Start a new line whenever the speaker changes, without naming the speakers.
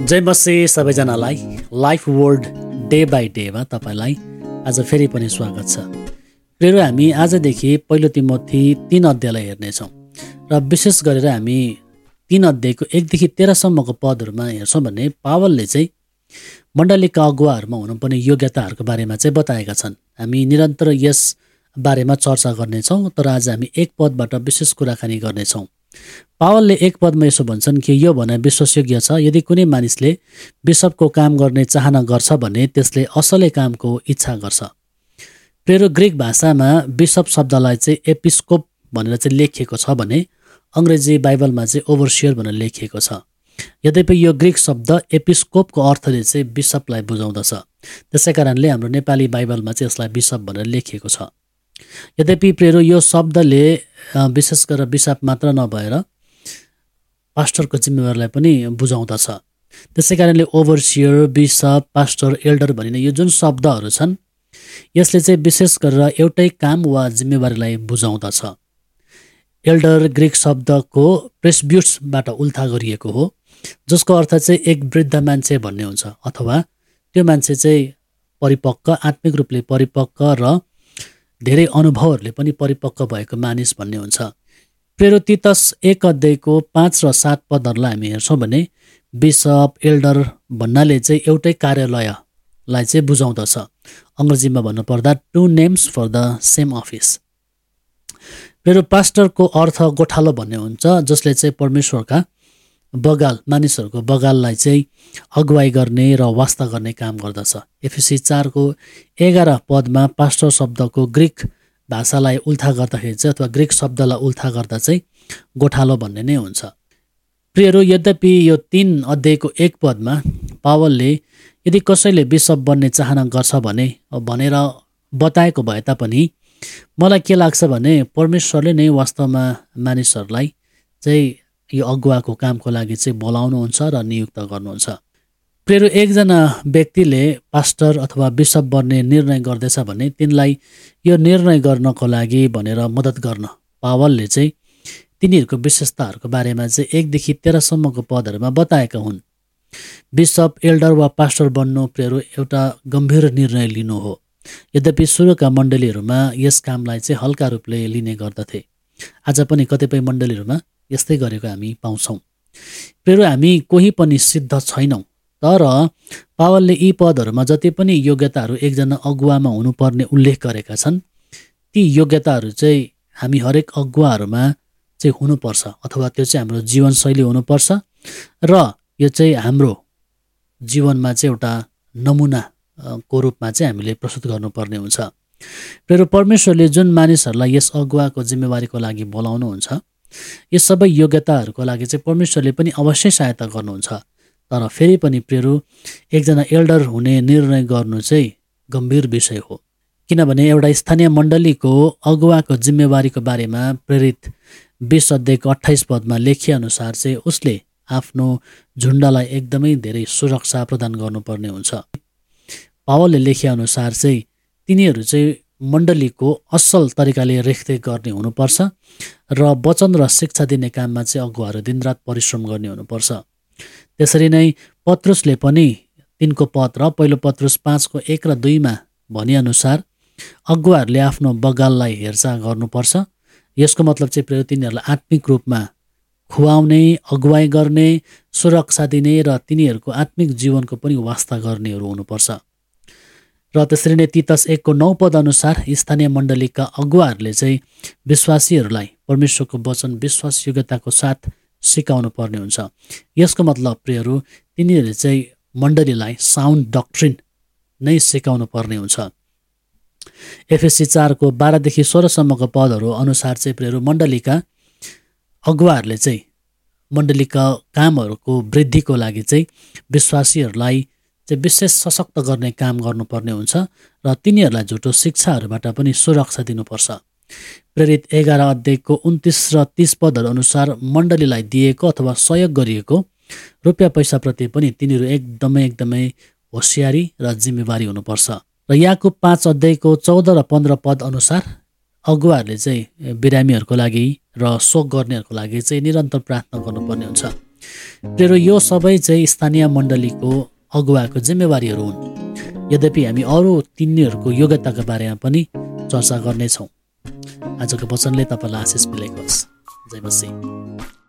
जय मसी सबैजनालाई life world day by डेमा तपाईँलाई आज फेरि पनि स्वागत छ। प्रियहरू, हामी आजदेखि पहिलो तिमोथी 3 अध्यायलाई हेर्नेछौँ र विशेष गरेर हामी 3 अध्यायको 1 देखि 13 सम्मको पदहरूमा हेर्छौँ भने पावलले चाहिँ मण्डलीका अगुवाहरूमा हुनुपर्ने योग्यताहरूको बारेमा चाहिँ बताएका छन्। हामी निरन्तर यस बारेमा चर्चा गर्नेछौँ, तर आज हामी एक पदबाट विशेष कुराकानी गर्नेछौँ। पावलले एक पदमा यसो भन्छन् कि यो भनाइ विश्वासयोग्य छ, यदि कुनै मानिसले बिशपको काम गर्ने चाहना गर्छ भने त्यसले असलै कामको इच्छा गर्छ। प्रियहरू, ग्रिक भाषामा बिशप शब्दलाई चाहिँ एपिस्कोप भनेर चाहिँ लेखिएको छ भने अङ्ग्रेजी बाइबलमा चाहिँ ओभरसियर भनेर लेखिएको छ। यद्यपि यो ग्रिक शब्द एपिस्कोपको अर्थले चाहिँ बिशपलाई बुझाउँदछ, त्यसै कारणले हाम्रो नेपाली बाइबलमा चाहिँ यसलाई बिशप भनेर लेखिएको छ। यद्यपि प्रियहरू, यो शब्दले विशेष गरेर बिशप मात्र नभएर पास्टरको जिम्मेवारीलाई पनि बुझाउँदछ। त्यसै कारणले ओभरसियर, बिशप, पास्टर, एल्डर भनिने यो जुन शब्दहरू छन् यसले चाहिँ विशेष गरेर एउटै काम वा जिम्मेवारीलाई बुझाउँदछ। एल्डर ग्रिक शब्दको प्रेस्ब्युट्सबाट उल्था गरिएको हो, जसको अर्थ चाहिँ एक वृद्ध मान्छे भन्ने हुन्छ, अथवा त्यो मान्छे चाहिँ परिपक्व, आत्मिक रूपले परिपक्व र धेरै अनुभवहरूले पनि परिपक्व भएको मानिस भन्ने हुन्छ। प्रियहरू, तीतस 1 अध्यायको 5 र 7 पदहरूलाई हामी हेर्छौँ भने बिशप, एल्डर भन्नाले चाहिँ एउटै कार्यालयलाई चाहिँ बुझाउँदछ। अङ्ग्रेजीमा भन्नुपर्दा 2 names for the same office. प्रियहरू, पास्टरको अर्थ गोठालो भन्ने हुन्छ, जसले चाहिँ परमेश्वरका बगाल, मानिसहरूको बगाललाई चाहिँ अगुवाई गर्ने र वास्ता गर्ने काम गर्दछ। एफएसी 4को 11 पदमा पास्टर शब्दको ग्रिक भाषालाई उल्था गर्दाखेरि चाहिँ, अथवा ग्रिक शब्दलाई उल्था गर्दा चाहिँ गोठालो भन्ने नै हुन्छ। प्रियहरू, यद्यपि यो 3 अध्यायको 1 पदमा पावलले यदि कसैले बिशप बन्ने चाहना गर्छ भनेर बताएको भए तापनि मलाई के लाग्छ भने परमेश्वरले नै वास्तवमा मानिसहरूलाई चाहिँ यो अगुवाको कामको लागि चाहिँ बोलाउनुहुन्छ र नियुक्त गर्नुहुन्छ। प्रियहरू, एकजना व्यक्तिले पास्टर अथवा बिशप बन्ने निर्णय गर्दैछ भने तिनलाई यो निर्णय गर्नको लागि भनेर मद्दत गर्न पावलले चाहिँ तिनीहरूको विशेषताहरूको बारेमा चाहिँ 1 देखि 13 सम्मको पदहरूमा बताएका हुन्। बिशप, एल्डर वा पास्टर बन्नु प्रियहरू एउटा गम्भीर निर्णय लिनु हो। यद्यपि सुरुका मण्डलीहरूमा यस कामलाई चाहिँ हल्का रूपले लिने गर्दथे। आज पनि कतिपय मण्डलीहरूमा यस्तै गरेको हामी पाउँछौँ। प्रियहरू, हामी कोही पनि सिद्ध छैनौँ, तर पावलले यी पदहरूमा जति पनि योग्यताहरू एकजना अगुवामा हुनुपर्ने उल्लेख गरेका छन्, ती योग्यताहरू चाहिँ हामी हरेक अगुवाहरूमा चाहिँ हुनुपर्छ, अथवा त्यो चाहिँ हाम्रो जीवनशैली हुनुपर्छ र यो चाहिँ हाम्रो जीवनमा चाहिँ एउटा नमुनाको रूपमा चाहिँ हामीले प्रस्तुत गर्नुपर्ने हुन्छ। प्रियहरू, परमेश्वरले जुन मानिसहरूलाई यस अगुवाको जिम्मेवारीको लागि बोलाउनुहुन्छ, यस सबै योग्यताहरूको लागि चाहिँ परमेश्वरले पनि अवश्य सहायता गर्नुहुन्छ। तर फेरि पनि प्रियहरू, एकजना एल्डर हुने निर्णय गर्नु चाहिँ गम्भीर विषय हो, किनभने एउटा स्थानीय मण्डलीको अगुवाको जिम्मेवारीको बारेमा प्रेरित 20 अध्यायको 28 पदमा लेखिएअनुसार चाहिँ उसले आफ्नो झुण्डलाई एकदमै धेरै सुरक्षा प्रदान गर्नुपर्ने हुन्छ। पावलले लेखिएअनुसार चाहिँ तिनीहरू चाहिँ मण्डलीको असल तरिकाले रेखदेख गर्ने हुनुपर्छ र वचन र शिक्षा दिने काममा चाहिँ अगुवाहरू दिनरात परिश्रम गर्ने हुनुपर्छ। त्यसरी नै पत्रुसले पनि 3को पद र पहिलो पत्रुस 5को 1 र 2मा भनिअनुसार अगुवाहरूले आफ्नो बगाललाई हेरचाह गर्नुपर्छ। यसको मतलब चाहिँ प्रिय तिनीहरूलाई आत्मिक रूपमा खुवाउने, अगुवाई गर्ने, सुरक्षा दिने र तिनीहरूको आत्मिक जीवनको पनि वास्ता गर्नेहरू हुनुपर्छ। र त्यसरी नै तीतस 1को 9 पद अनुसार स्थानीय मण्डलीका अगुवाहरूले चाहिँ विश्वासीहरूलाई परमेश्वरको वचन विश्वासयोग्यताको साथ सिकाउनु पर्ने हुन्छ। यसको मतलब प्रियहरू, तिनीहरूले चाहिँ मण्डलीलाई साउन्ड डक्ट्रिन नै सिकाउनु पर्ने हुन्छ। एफएसी 4को 12 देखि 16 सम्मको पदहरू अनुसार चाहिँ प्रियहरू, मण्डलीका अगुवाहरूले चाहिँ मण्डलीका कामहरूको वृद्धिको लागि चाहिँ विश्वासीहरूलाई चाहिँ विशेष सशक्त गर्ने काम गर्नुपर्ने हुन्छ र तिनीहरूलाई झुटो शिक्षाहरूबाट पनि सुरक्षा दिनुपर्छ। प्रेरित 11 अध्यायको 29 र 30 पदहरू अनुसार मण्डलीलाई दिएको अथवा सहयोग गरिएको रुपियाँ पैसाप्रति पनि तिनीहरू एकदमै होसियारी र जिम्मेवारी हुनुपर्छ। र याकुब 5 अध्यायको 14 र 15 पद अनुसार अगुवाहरूले चाहिँ बिरामीहरूको लागि र शोक गर्नेहरूको लागि चाहिँ निरन्तर प्रार्थना गर्नुपर्ने हुन्छ। प्रियहरू, यो सबै चाहिँ स्थानीय मण्डलीको अगुवाको जिम्मेवारीहरू हुन्। यद्यपि हामी अरू तिनीहरूको योग्यताको बारेमा पनि चर्चा गर्नेछौँ। आजको वचनले तपाईँलाई आशिष मिलेको होस्। जय मसीह।